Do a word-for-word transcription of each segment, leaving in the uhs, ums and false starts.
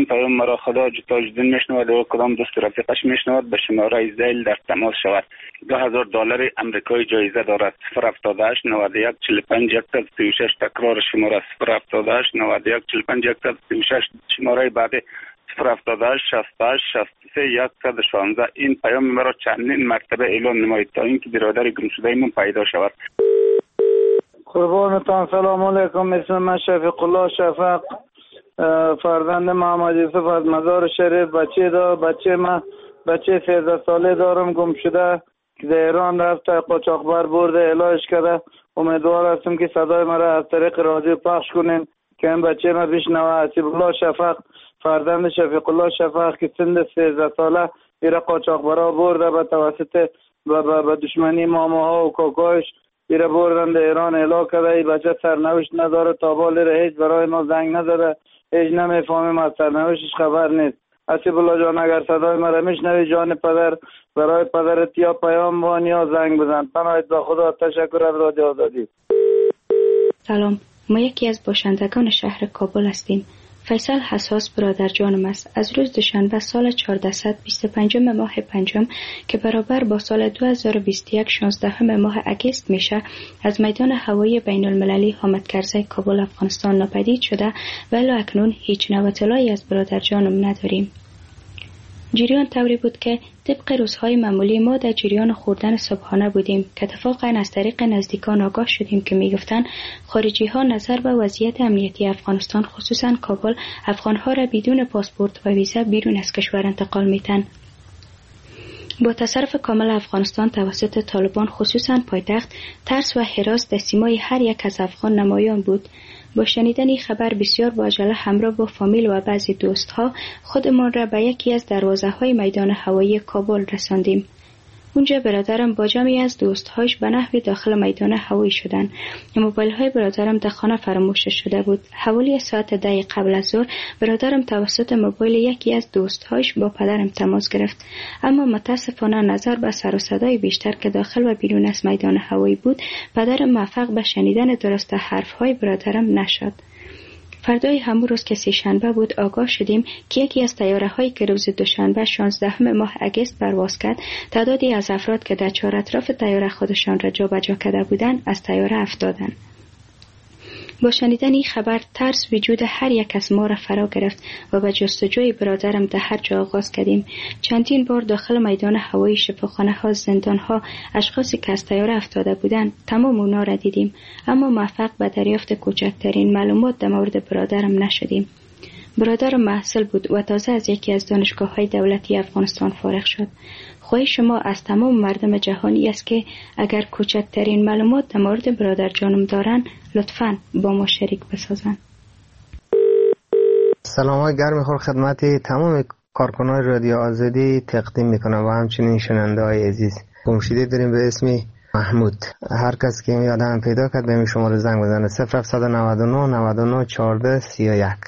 این پیام مرا خدا تاج‌الدین میشنود و کدام دوست رفیقش میشنود به شماره زیل در تماس شود. دو هزار دلار امریکایی جایزه دارد. صفر هفتاد و هشت نود و یک چهل و پنج صفر سی و شش تکرار شماره صفر هفتاد و هشت نود و یک چهل و پنج صفر سی و شش شماره بعدی صفر هفتاد و هشت شصت و هشت شصت و سه صد و شانزده. این پیام مرا چندین مرتبه اعلام نمایید تا اینکه برادر گم شده من پیدا شود. قربانتان، سلام علیکم. اسم من شفیق الله شفق، فرزند محمد یوسف از مزار شریف. بچه دا بچه من بچه سیزده ساله دارم گم شده که در ایران رفته، قاچاقبر برده علاج کرده. امیدوار هستم که صدای مرا از طریق رادیو پخش کنین که این بچه من بشنوه. حسیب الله شفق، فرزند شفیق الله شفق که سن سیزده ساله ایره قاچاقبرا برده به توسط به دشمنی ماماها و کاکایش ایره بردن در ایران علاج کرده. ای بچه سرنوشت نداره، تا بالی را هیچ برای ما زنگ نداره، هیچ نمیفهمیم از سرنوشتش خبر نیست. حسیب الله جان، اگر صدای مرا میشنوی جان پدر، برای پدرت یا پیام بان یا زنگ بزن. پناهت به خدا. تشکر از رادیو آزادی. سلام، ما یکی از باشندگان شهر کابل هستیم. فیصل حساس برادر جانم است. از روز دوشنبه سال چهارصد و بیست و پنج ماه پنجم که برابر با سال دو هزار و بیست و یک شانزده ماه اگست میشه، از میدان هوایی بین المللی حامد کرزی کابل افغانستان ناپدید شده و الی اکنون هیچ نوع اطلاعی از برادر جانم نداریم. جریان طوری بود که طبق روزهای معمولی ما در جریان خوردن صبحانه بودیم که اتفاقا از طریق نزدیکان آگاه شدیم که میگفتند خارجی ها نظر به وضعیت امنیتی افغانستان خصوصا کابل افغانها را بدون پاسپورت و ویزا بیرون از کشور انتقال میتن. با تصرف کامل افغانستان توسط طالبان خصوصا پایتخت، ترس و هراس در سیمای هر یک از افغان نمایان بود. با شنیدن این خبر بسیار با عجله همراه با فامیل و بعضی دوستها خودمان را به یکی از دروازه های میدان هوایی کابل رساندیم. اونجا برادرم با جمعی از دوستهاش به نحوی داخل میدان هوایی شدند. موبایل های برادرم در خانه فراموش شده بود. حوالی ساعت ده قبل از ظهر برادرم توسط موبایل یکی از دوستهاش با پدرم تماس گرفت، اما متاسفانه نظر به سر و صدای بیشتر که داخل و بیرون از میدان هوایی بود، پدرم موفق به شنیدن درست حرف های برادرم نشد. فردای همون روز که سه شنبه بود آگاه شدیم که یکی از طیاره هایی که روز دوشنبه شانزدهم ماه اگست پرواز کرد، تعدادی از افراد که در چهار اطراف طیاره خودشان را جابجا کرده بودند از طیاره افتادند. با شنیدن این خبر ترس وجود هر یک از ما را فرا گرفت و به جستجوی برادرم در هر جا آغاز کردیم. چندین بار داخل میدان هوایی، شفاخانه ها، زندان ها، اشخاصی که از طیاره افتاده بودند تمام اونا را دیدیم، اما موفق به دریافت کوچکترین معلومات در مورد برادرم نشدیم. برادرم محصل بود و تازه از یکی از دانشگاه‌های دولتی افغانستان فارغ شد. خواهش شما از تمام مردم جهانی است که اگر کوچکترین معلومات در مورد برادر جانم دارن لطفاً با ما شریک بسازن. سلام های گرم خور خدمت تمام کارکنان رادیو آزادی تقدیم میکنم و همچنین شنونده های عزیز. گمشده داریم به اسم محمود. هر کس که یادم پیدا کرد به شماره زنگ بزنه صفر هفت نه نه نه نه چهارده سی و یک.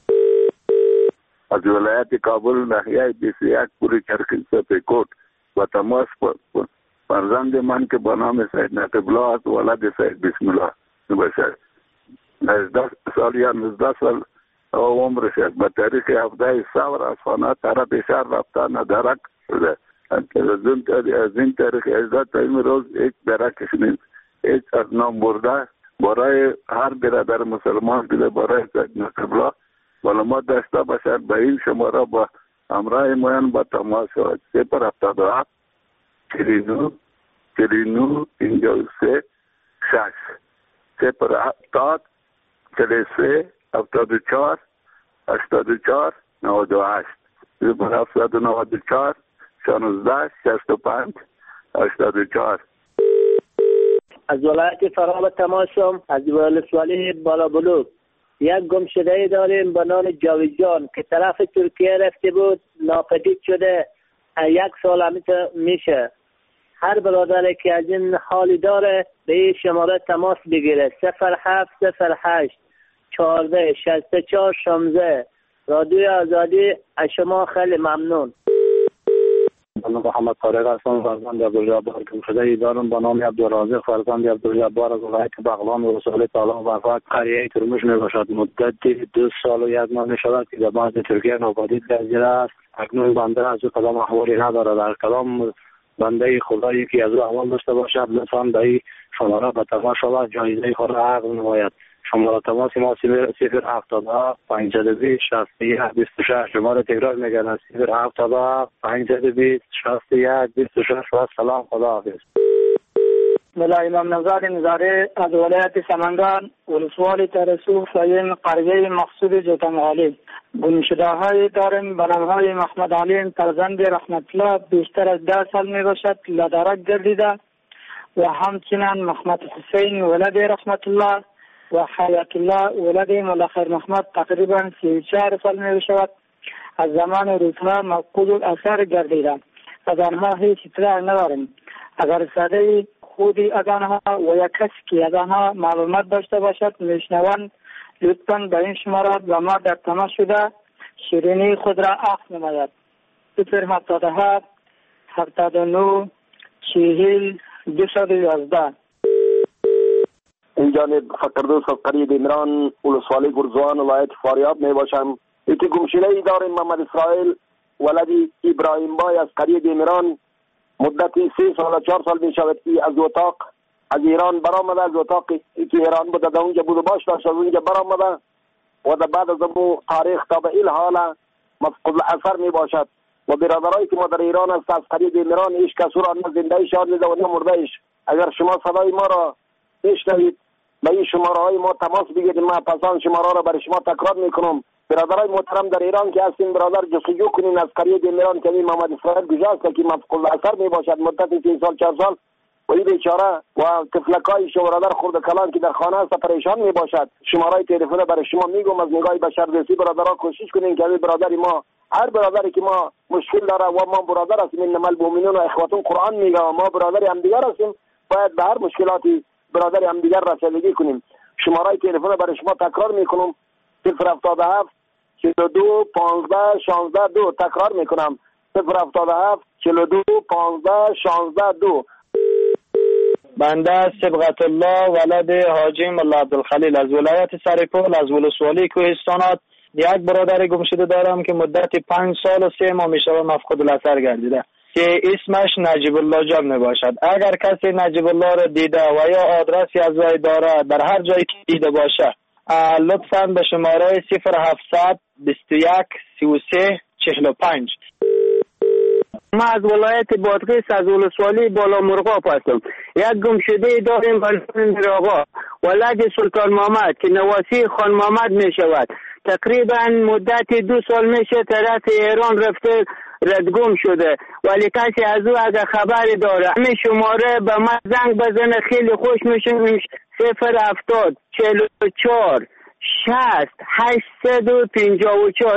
از ولایت کابل ناحیه بیست و یک پوری چرخی سپیکوت و تماس فرزند من که به نام سید نقیب الله است، ولد سید بسم الله باشد. نزده سال یا نزده سال عمر شد. به تاریخ هفده سور از خانه طرف شهر رفته ندرک شده. از این تاریخ ازده تا این روز هیچ درکش نیست. هیچ از نام برده برای هر برادر مسلمان دیده برای سید نقیب الله معلومات داشته باشد به این شماره با همراه مویان با تماس شود. صفر هفتاد و هفت چهل و نه چهل و نه پنجاه و سه شش صفر هفتاد چهل و سه هفتاد و چهار هشتاد و چهار نود و هشت صفر هفتاد و نود و چهار شانزده شصت و پنج هشتاد و چهار. از ولایت فرا تماسم از ولسوالی بالا بلوک یک گم شده داریم به نام جاویدجان که طرف ترکیه رفته بود، ناپدید شده. یک سال همیشه میشه. هر برادر که از این حالی داره به این شماره تماس بگیره صفر هفت صفر هشت چهارده شصت و چهار شانزده. رادیو آزادی از شما خیلی ممنون. محمد طارق هستم، فرزند عبدالجبار گمشده دارم به نام عبدالرازق فرزند عبدالجبار از ولایت بغلان و رسول تعالی و قریه ترمش می باشد. مدت دو سال و یک ماه می شود که در بعض ترکیه ناپدید گردیده است. اکنون بنده از او کدام احوالی ندارد. در کدام بنده خدایی که از او احوال داشته باشد لطفاً به شماره به تماس شود، جایزه خود را عقد نماید. شماره تماس ما صفر هفتاد و هفت پانصد و بیست شصت و یک بیست و شش. شماره تکرار میگردم صفر هفتاد و هفت پانصد و بیست شصت و یک بیست و شش. و سلام، خداحافظ. ملا امام نژاد نظاری از ولایت سمنگان ولسوالی ترسو فایم قریه مقصود جوتنغالی. گمشده های داریم به نام های محمد علی فرزند رحمت الله بیشتر از ده سال می باشد لدرک گردیده و همچنین محمد حسین ولد رحمت الله و حیات الله ولد ملخر محمد تقریبا سی و چهار سال می شود. از زمان روزها مفقود الاثر گردیده. از آنها هیچ اطلاع نداریم. اگر صدای خودی از آنها و یک کسی که از آنها معلومات داشته باشد میشنوند لطفاً به این شمارات و ما در تماس شده شیرینی خود را عقد نماید. صفر هفتاد و هفت هفتاد و نه چهل دویست و یازده. این جانب فقردوس از قریه دیمران ولسوالی گرزوان ولایت فاریاب می باشم. یکی گمشده ای داریم محمد اسرائیل ولدی ابراهیم بای از قریه دیمران. مدتی سه سال و چهار سال می شود که از اتاق از ایران برآمده. از اتاقی که ایران بوده در اونجا بود و باش داشت از اونجا برآمده و در بعد از اون تاریخ تا به این حال مفقود الاثر می باشد. و برادرایی که ما در ایران است از قریه دیمران هیچ کس را نه زنده شاد دیده و نه مرده ایش. اگر شما صدای ما را بشنوید به این شماره های ما تماس بگیرید. ما پسان شماره را برای شما تکرار میکنم. برادرای محترم در ایران که هستین برادر جستجو کنین از قریه دیمران که این محمد اسرائیل گجاست که مفقود الاثر می باشد مدت سه سال چهار سال و این بیچاره و طفلکای شو برادر خرد کلان که در خانه است پریشان می باشد. شماره تلفن برای شما میگم از نگاه بشر دوستی برادرها کوشش کنین که برادری ما هر برادری که ما مشکل داره و ما برادر هستیم انما المؤمنون اخوة قرآن میگه و ما برادر هم دیگر هستیم باید به هر مشکلاتی برادر هم دیگر رسیدگی کنیم. شماره تلفن برای شما تکرار میکنم صفر هفتاد و هفت چهل و دو پانزده شانزده دو. تکرار میکنم صفر هفتاد و هفت چهل و دو پانزده شانزده دو. بنده صبغت الله ولد حاجی ملا عبدالخلیل از ولایت سرپل از ولسوالی کوهستانات. یک برادر گمشده دارم که مدت پنج سال و سه ماه میشه مفقود الاثر گردیده که اسمش نجیب الله جان می باشد. اگر کسی نجیب الله را دیده و یا آدرسی از وی داره در هر جایی که دیده باشه لطفاً به شماره صفر هفتصد بیست و یک سی و سه چهل و پنج. ما از ولایت بادغیس از ولسوالی بالا مرغاب هستم. یک گمشده داریم به آقا ولد سلطان محمد که نواسی خان محمد می شود. تقریبا مدت دو سال میشه طرف ایران رفته ردگم شده ولی کسی از او اگه خبری داره همین شماره به من زنگ بزنه خیلی خوش میشه. صفر هفتاد چهل و چهار شصت هشتصد و پنجاه و چهار.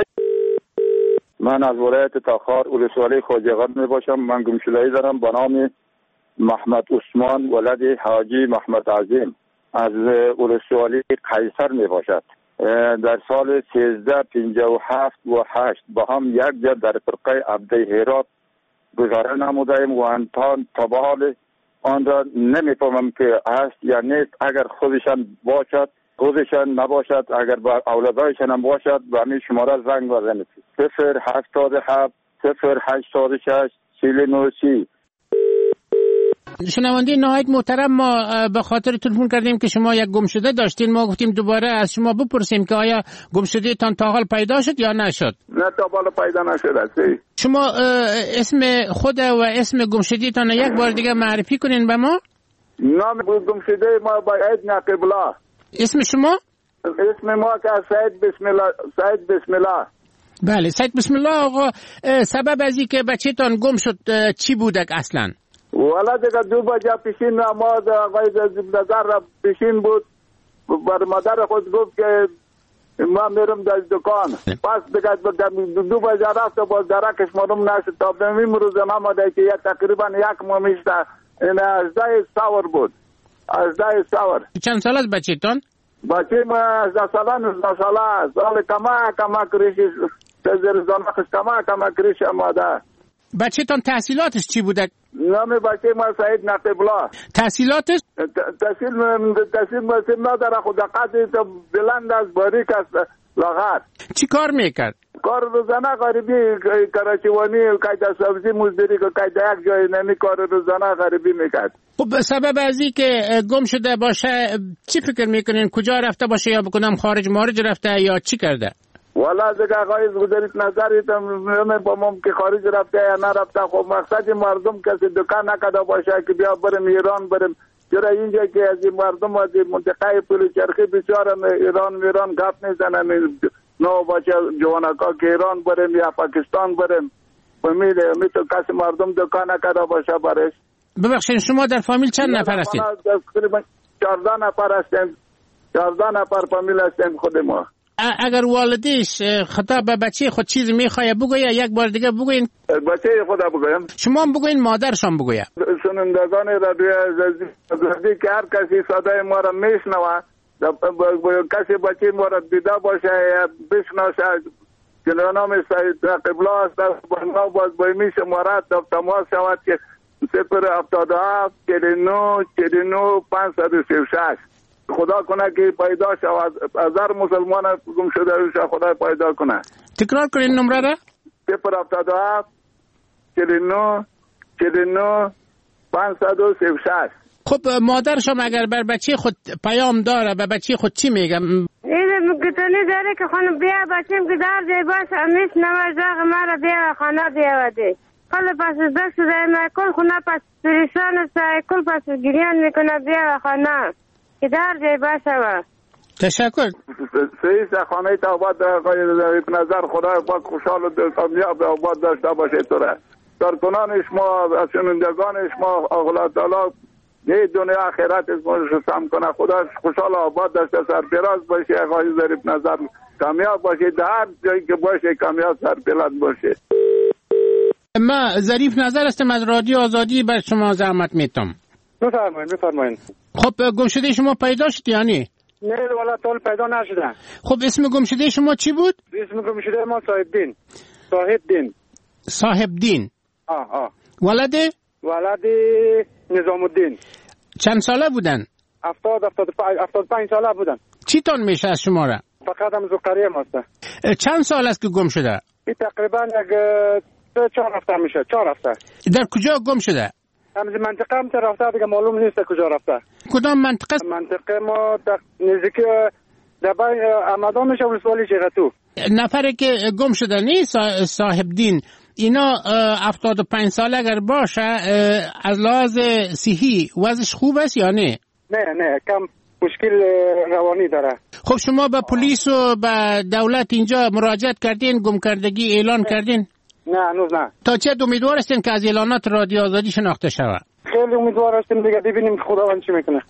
من از ولایت تاخار ولسوالی خوجقان می باشم. من گمشده‌ای دارم به نام محمد عثمان ولد حاجی محمد عظیم از ولسوالی قیصر می باشد. در سال سیزده پنجاه و هفت و هشت با هم یک جا در فرقه عبده هرات گذاره نمودیم و انتان تبال آن را نمیفهمم که هست یا نیست. اگر خودشان باشد خودشان نباشد اگر با اولادایشان هم باشد و همین شماره زنگ بزنید صفر هفتاد و هفت صفر هشتاد و شش چهل و نه سی. شنونده نهایت محترم، ما به خاطر تلفن کردیم که شما یک گمشده داشتین. ما گفتیم دوباره از شما بپرسیم که آیا گمشده تان تا حال پیدا شد یا نشد؟ نه تا حال پیدا نشد. شما اسم خود و اسم گمشده تان یک بار دیگه معرفی کنین به ما. نام گمشده ما باید نقیب الله. اسم شما؟ اسم ما که سید بسم الله. سید بسم الله. بله سید بسم الله. آقا سبب از اینکه بچه‌تان گم شد چی بودک اصلا؟ والا دیگه دو بجه پیشین نماز آقای نظر را پیشین بود. بر مادر خود گفت که ما میرم در دکان. پس دیگه دو بجه رفت و باز درکش معلوم نشد. تا به امروز نماده که تقریبا یک ماه میشته. این هجده سور بود. هجده سور. چند سال است بچه‌تان؟ بچه ما هجده ساله نوزده ساله. سال کما کما کریشی تزر زنخش کما کما کریش آماده. بچه تان تحصیلاتش چی بوده؟ نام بچه ما سعید نقیب‌الله. تحصیلاتش؟ تحصیل تحصیل مسیم نداره، خود قدی بلند است، باریک است، لاغر. چی کار میکرد؟ کار روزانه غریبی، کراچیوانی، قید سبزی مزدوری، که قید یک جای نمی کار روزانه غریبی میکرد. خب به سبب از این که گم شده باشه چی فکر میکنین؟ کجا رفته باشه یا بکنم خارج مارج رفته یا چی کرده؟ والا دیگه آقای گذارید نظریتم من با مم که خارج رفته یا نرفته. خب مقصد مردم کسی دکان نکده باشه که بیا بریم ایران بریم. چرا اینجا که از مردم از منطقه پل چرخی بیچاره ایران میران گپ میزنن، نو باشه جوانکا که ایران بریم یا پاکستان بریم. فهمیده می تو کسی مردم دکان نکده باشه برش. ببخشید شما در فامیل چند نفر هستید؟ تقریبا چهارده نفر هستیم. چهارده نفر فامیل هستیم خود ما. اگر والدیش خطاب به بچه خود چیز میخواه بگویه یک بار دیگه بگوین. بچه خدا بگویم. شما هم بگوین مادرشان بگویه. سنندگان رادیو عزیزی که هر کسی صدای ما را میشنوه، کسی بچه ما را دیده باشه یا بشناسه که نام سعید نقیب‌الله است، با باز بایمی شماره تماس شود که صفر هفتاد و هفت چهل و نه چهل و نه پانصد و سی و شش. خدا کنه که پیدا شود، از هر مسلمان گم شده روش خدا پیدا کنه. تکرار کنین نمره را. صفر هفتاد و هفت چهل و نه چهل و نه پانصد و سی و شش. خب مادرشم اگر بر بچه خود پیام داره به بچه خود چی میگم؟ اینه مگتونی داره که خانم بیا بچیم که در جای باشه امیش نمازاق مرا بیا خانه بیا ده کل پس دست شده ما کل خونه پس پریشان است، کل پس گریان میکنه بیا خانه که در جای باشه و تشکر. سعید خانه تا آباد نظر خدا پاک خوشحال و کامیاب آباد داشته باشه. توره کارکنان شما از شنوندگان شما الله تعالی نه دنیا آخرت اسمش سم کنه. خدا خوشحال آباد داشته سرفراز باشه. آقای ظریف نظر کامیاب باشه، در هر جایی که باشه کامیاب سرفراز باشه. ما ظریف نظر هستم از رادیو آزادی، بر شما زحمت میتم. بفرمایید بفرمایید. خب گمشده شما پیدا شد یا نه؟ نه والا طول پیدا نشده. خب اسم گمشده شما چی بود؟ اسم گمشده ما صاحب دین. صاحب دین. صاحب دین. آه آه. ولده؟ ولد نظام الدین. چند ساله بودن؟ هفتاد هفتاد هفتاد پنج ساله بودن. چی تان میشه از شما را؟ فقط هم زوکریه ماسته. چند سال است که گم شده؟ این تقریبا یک چهار هفته میشه. چهار هفته. در کجا گم شده؟ همز منطقه هم رفته دیگه معلوم نیست کجا رفته. کدام منطقه؟ منطقه ما نزدیکی دبای آمدان میشه ولسوالی چغتو. نفری که گم شده نیست صاحب دین اینا هفتاد و پنج سال اگر باشه از لحاظ صحی وضعش خوب است یا نه؟ نه نه کم مشکل روانی داره. خب شما به پلیس و به دولت اینجا مراجعت کردین، گم کردگی اعلان کردین؟ نه هنوز نه. تا چه امیدوار هستین که از اعلانات رادیو آزادی شناخته شود؟ خیلی امیدوار هستیم دیگه، ببینیم خداوند چی میکنه.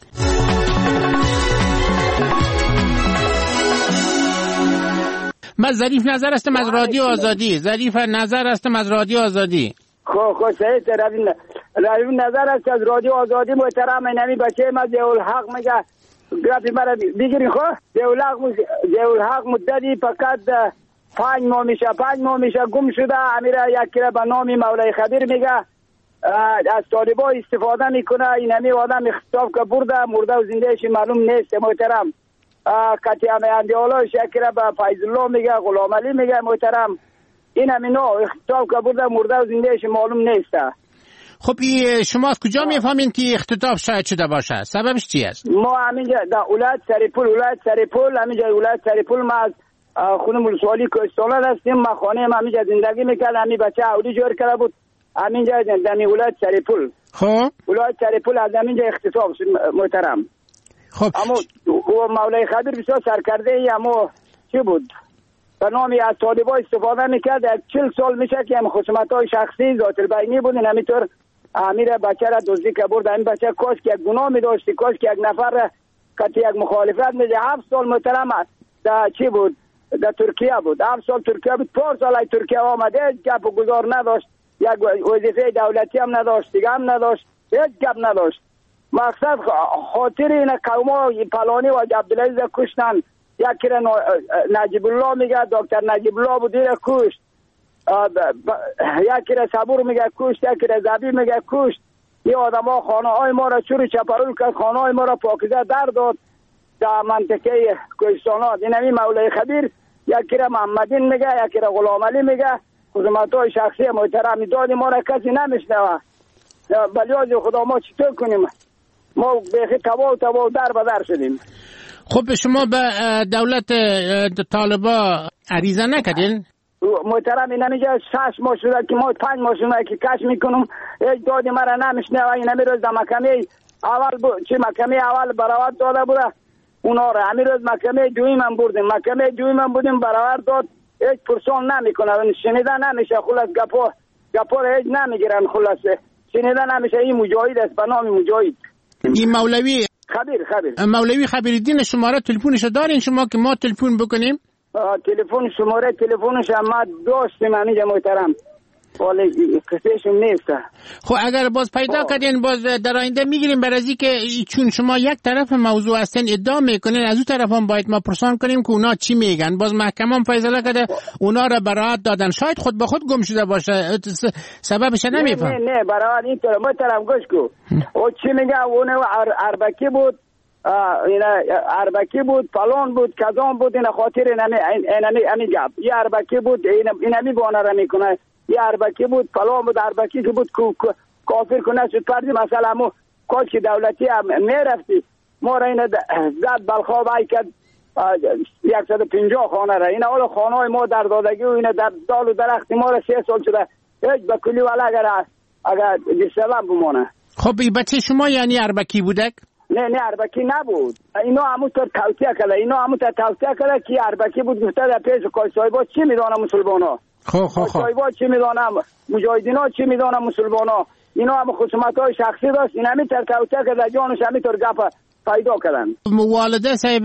من ظریف نظر هستم از رادیو آزادی. ظریف نظر هستم از رادیو آزادی. خب خب سعید روی روی نظر است از رادیو آزادی. محترم نمی بچه ما ضیاءالحق میگه گرافی مرا بگیرین. خب ضیاءالحق ضیاءالحق مدتی فقط پنج ماه میشه پنج ماه میشه گم شده. امیره یک کره به نام مولای خبیر میگه از طالبا استفاده میکنه. این همی آدم اختطاف که برده مرده و زندهش معلوم نیست. محترم کتی همه اندیالا شکره به فیض الله میگه، غلام علی میگه. محترم این همی نو اختطاف که برده مرده و زندهش معلوم نیست. خب شما از کجا میفهمین که اختطاف شاید شده باشه؟ سببش چی است؟ ما همینجا در اولاد سریپول ولایت سریپول همینجا ولایت سریپول ما از خونه مولسوالی کوهستان هستیم. ما خانه ما همینجا زندگی میکرد. همین بچه اولی جور کرده بود همینجا در ولایت سریپول. خب ولایت سریپول از همینجا اختطاف شد. محترم خب اما او مولای خبیر بسیار سرکرده ای اما چی بود به نامی از طالبا استفاده میکرد. چل سال میشه که هم خصومت های شخصی ذات البینی بودین. همینطور امیر بچه را دزدی که برد. همین بچه کاش که یک گناه میداشتی، کاش که یک نفر کتی یک مخالفت میده. هفت سال محترم در چی بود در ترکیه بود. هفت سال ترکیه بود. پار سال ای ترکیه آمده هیچ گپ و گذار نداشت. یک وظیفه دولتی هم نداشت، دیگه هم نداشت، هیچ گپ نداشت. مقصد خاطر این قوما پلانی و عبدالعزیز کشتن. یک کره نجیب الله میگه دکتر نجیب الله بود دیره کشت. یکی را صبور میگه کشت، یکی را زبی میگه کشت. این آدم ها خانه های ما را چور چپرول کرد، خانه های ما را پاکیزه در داد در منطقه کوهستانات. این همی مولای خبیر یکی را محمدین میگه، یکی را غلام علی میگه. خدمت های شخصی محترم داد ما را کسی نمیشنوه. بلیاز خدا ما چطور کنیم؟ ما بیخی تبا و تبا در بدر شدیم. خب شما به دولت طالبا عریضه نکردین؟ محترم این همیجا شش ماه شده که ما پنج ماه شده که کش میکنم، هیچ دادی مرا نمیشنوه. این همی روز در محکمه اول بود، چه محکمه اول براوت داده بوده اونا را، همی روز محکمه دویم هم بردیم، محکمه دویم هم بودیم براوت داد، هیچ پرسان نمیکنه، شنیده نمیشه. خلاص گپا گپا را هیچ نمیگیرن، خلاصه شنیده نمیشه. این مجاهد است به نام مجاهد. این مولوی خبیر خبیر مولوی خبیرالدین شماره تلفنش دارین شما که ما تلفن بکنیم؟ تلفن شماره تلفنش ما داشتیم همینجا محترم، ولی کسیشون نیست. خب اگر باز پیدا کردین باز در آینده میگیریم، برای از که چون شما یک طرف موضوع هستین ادعا میکنین، از اون طرف هم باید ما پرسان کنیم که اونا چی میگن. باز محکمه هم فیصله کرده اونا را براعت دادن، شاید خود به خود گم شده باشه، سببش نمیفهم. نه نه براعت اینطور محترم گوش کو. او چی میگه؟ اون اربکی بود، اینا اربکی بود، پلان بود، کزان بود، اینا خاطر اینمی اینمی امی گپ. یه اربکی بود، اینمی بانه را میکنه. یه اربکی بود، پلان بود، اربکی که بود کافر کنه شد پردی. مثلا مو کاش دولتی هم میرفتی ما را این زد بلخواب ای کرد یکصد و پنجاه خانه را. این اول خانه های ما در دادگی و این در دال و درخت ما را سه سال شده هیچ به کلی ولی اگر اگر دیسلام بمانه. خب این بچه شما یعنی اربکی بودک؟ نه نه اربکی نبود. اینا همونطور توصیه کرده، اینا همونطور توصیه کرده که اربکی بود. گفته در پیش کاش صاحبا چی میدانه مسلمانا، خب خب خب صاحبا چی میدانه مجاهدینا، چی میدانه مسلمانا. اینا هم خصومت های شخصی داشت. این همینطور توصیه کرده جانش همینطور گپ پیدا کردن. والده صاحب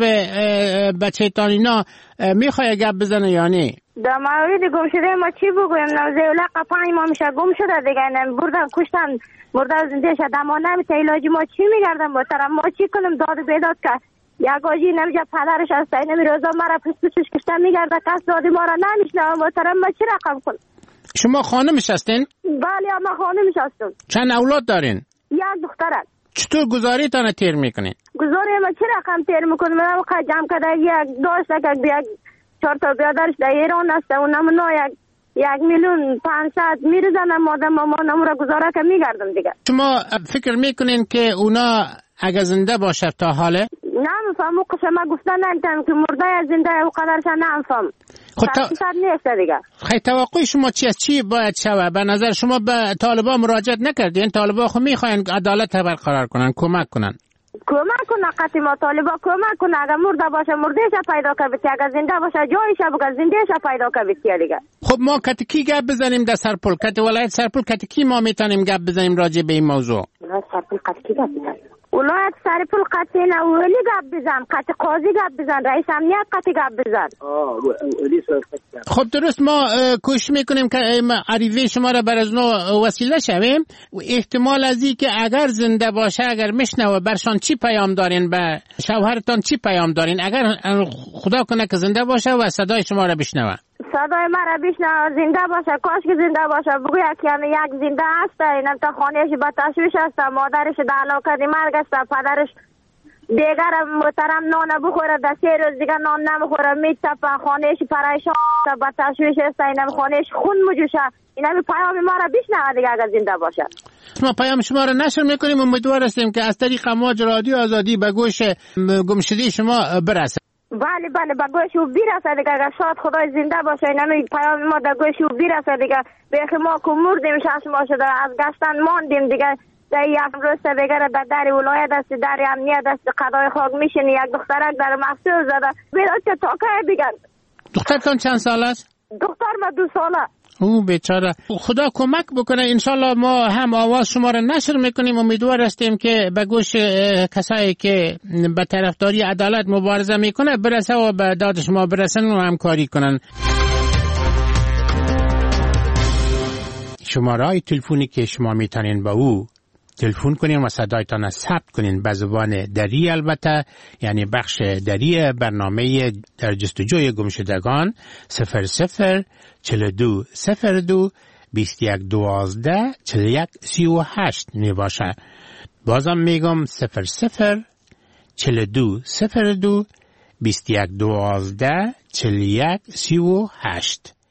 بچه تان اینا میخواه گپ بزنه یا نه؟ در مورد گم شده ما چی بگویم؟ نوزه پنج ماه میشه گم شده دیگه، بردن کشتن مرده زنده شد. اما نمیشه علاجی ما چی میگردم با طرف ما چی کنم؟ داد بیداد که یک آجی نمیشه پدرش هسته نمی روزا مرا پس پسش کشتن میگرده، کس دادی ما را نمیشنم با طرف ما چی رقم کنم؟ شما خانمش هستین؟ بله ما خانمش هستم. چند اولاد دارین؟ یک دخترک. چطور گزاری تانه تیر میکنین؟ گزاری ما چی رقم تیر میکنم؟ من وقت جمع کرده یک داشته که یک چهار تا بیادرش در ایران هسته و نمونا یک یک میلیون پانصد میرزنم مادم ما نمورا گزاره که میگردم دیگه. شما فکر میکنین که اونا اگه زنده باشه تا حاله؟ نمیفهم. او قسم ما گفتن نمیتونم که مرده یا زنده او قدرش نمیفهم. خود تا... نیست دیگه. خیلی توقع شما چی از چی باید شوه؟ به نظر شما به طالبان مراجعت نکردین؟ طالبان خود میخواین عدالت برقرار کنن، کمک کنن. کمک کنه قطعی ما طالبا کمک کنه. اگر مرده باشه مردهش پیدا کنه، اگر زنده باشه جایش بگه زندهش پیدا کنه دیگه. خب ما کتکی گپ بزنیم در سرپل، کت ولایت سرپل کتکی ما میتونیم گپ بزنیم راجع به این موضوع. سرپل کتکی گپ بزنیم. ولایت سرپل قطعی نه ولی گپ بزن، قطعی قاضی گپ بزن، رئیس امنیت قطعی گپ بزن. خب درست ما کوشش میکنیم که عریضه شما را بر از نو وسیله شویم. احتمال از این که اگر زنده باشه، اگر میشنوه برشان چی پیام دارین، به شوهرتان چی پیام دارین؟ اگر خدا کنه که زنده باشه و صدای شما را بشنوه. صدای مرا بشنوه زنده باشه، کاش که زنده باشه. بگو یک یعنی یک زنده هست، اینم تا خانهش با تشویش هست، مادرش در علاقه مرگ است، پدرش دیگر محترم نان بخوره، در سه روز دیگر نان نمیخوره، میتپه، خانهش پریشان است، با تشویش است، اینم خانهش خون مجوشه. اینم پیام ما را بشنوه دیگه اگر زنده باشه. ما پیام شما را نشر میکنیم و امیدوار هستیم که از طریق امواج رادیو آزادی به گوش گمشده شما برسه. بله بله به گوش او بیرسه دیگه. اگر شاید خدای زنده باشه اینمی پیام ما در گوش او بیرسه دیگه. بیخی ما که مردیم شش ماه شده از گشتن ماندیم دیگه. در یک روز دیگه در در ولایت است، در امنیت است، قضای خاک میشینی. یک دخترک در مقصود زده بیراد که تاکه دیگه. دخترتان چند سال است؟ دختر ما دو ساله. او بیچاره. خدا کمک بکنه. انشالله ما هم آواز شما را نشر میکنیم. امیدوار هستیم که به گوش کسایی که به طرفداری عدالت مبارزه میکنه برسه و به داد شما برسن و همکاری کنن. شماره تلفنی که شما میتونین با او تلفن کنین و صدایتان ثبت کنین به زبان دری، البته یعنی بخش دری برنامه در جستجوی گمشدگان صفر صفر چهل و دو صفر دو بیست و یک دوازده چهل و یک سی و هشت می باشه. بازم میگم صفر صفر چهل و دو صفر دو بیست و یک دوازده چهل و یک سی و هشت.